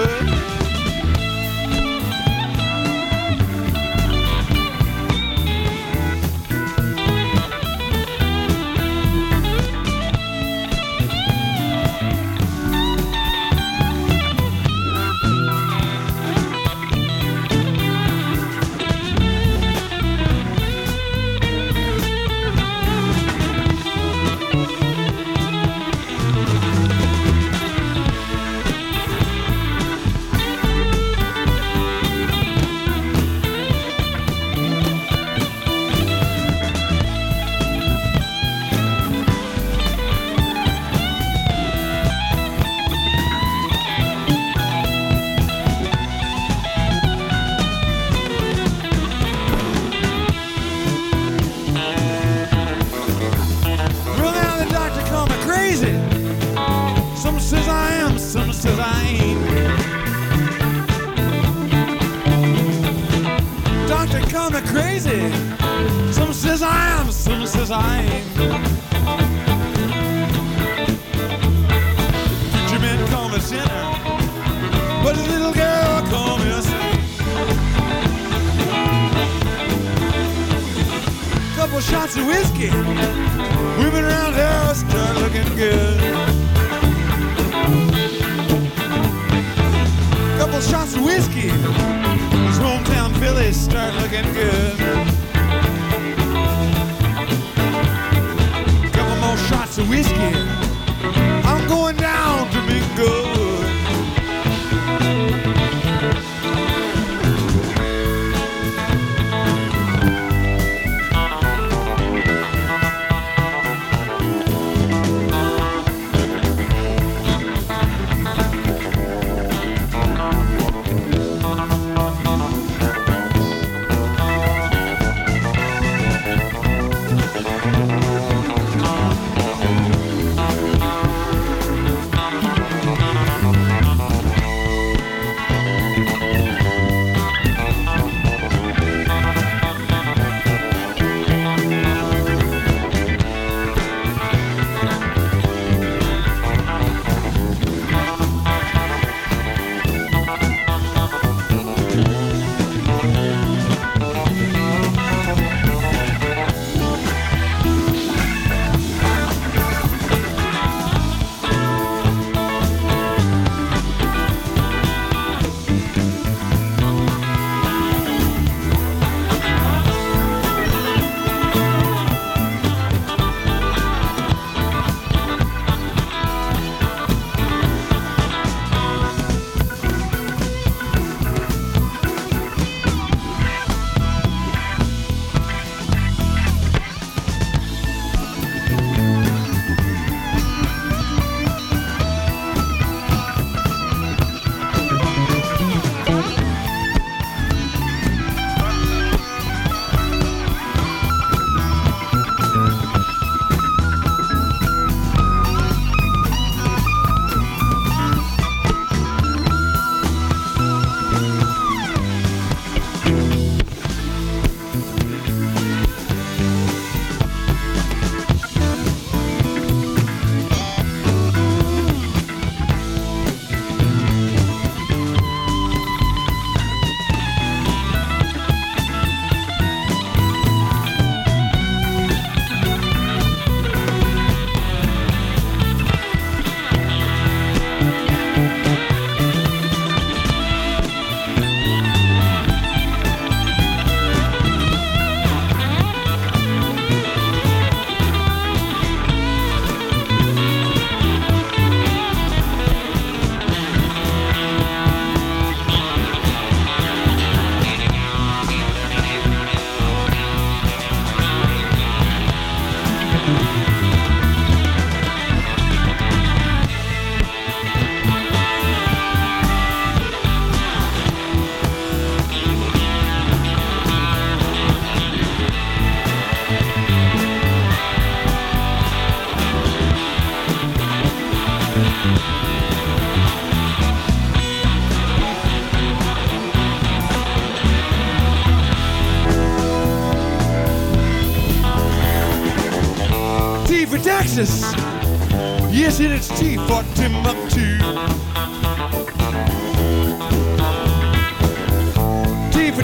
good. Says I ain't. Doctor call me crazy. Some says I am, some says I ain't. Preacher man call me sinner, but the little girl call me a saint. Couple shots of whiskey, women around here start looking good. Couple shots of whiskey, these hometown Phillies start looking good. Couple more shots of whiskey, I'm going down to be good. for Texas. Yes, and it's T for Timbuktu.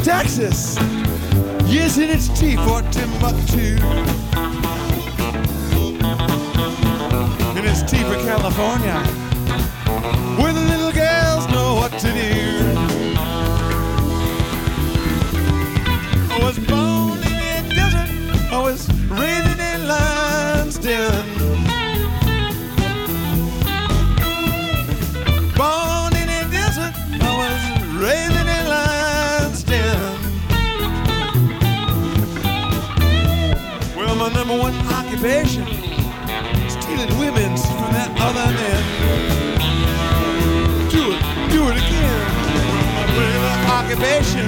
Texas, yes, in its tea for Timbuktu. And it's tea for California, where the little girls know what to do. I was born in the desert, I was raised in lion's den. Born in the desert, I was raised in lion's den. Well, my number one occupation, stealing women from that other man. Do it again. My regular occupation,